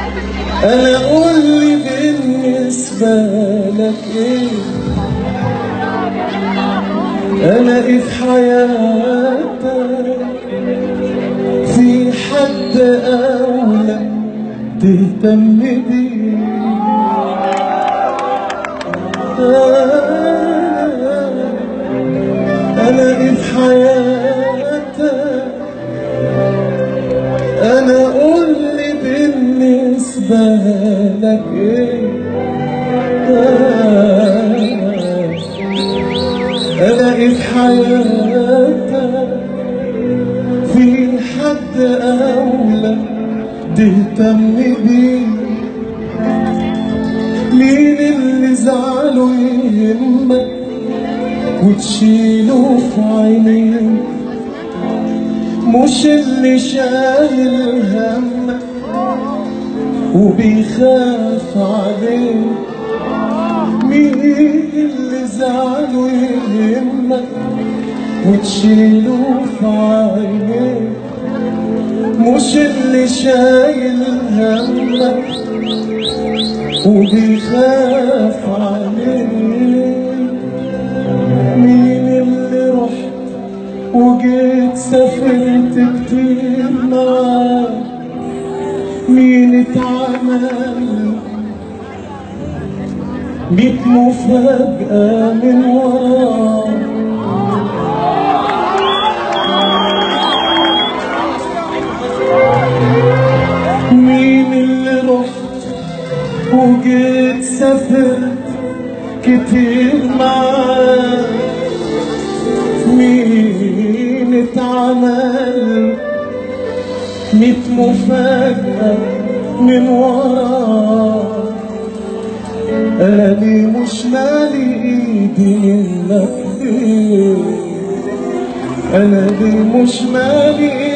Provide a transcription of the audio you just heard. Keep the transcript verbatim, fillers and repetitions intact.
انا قول لي بالنسبة لك ايه؟ انا ايه في حياتك؟ في حد اولى تهتم بيه؟ انا ايه في حياتك؟ انا قول لي بالنسبة لك ايه؟ انا ايه في حياتك؟ في حد اولى تهتم بيه؟ مين اللي زعله يهمك وتشيله في عينيك؟ مش اللي شايل همك وبيخاف عليك؟ مين اللي زعله يهمك وتشيله في عينيك؟ مش اللي شايل همك وبيخاف عليك؟ مين اللي رحت وجيت سافرت كتير معاك؟ مين اتعمل ميت مفاجأة من وراك؟ مين اللي رحت وجيت سافرت كتير معاك؟ مين اتعمل ميت مفاجأة من وراك؟ أنا ليه مش مالي إيدي منك إيه؟ أنا ليه مش مالي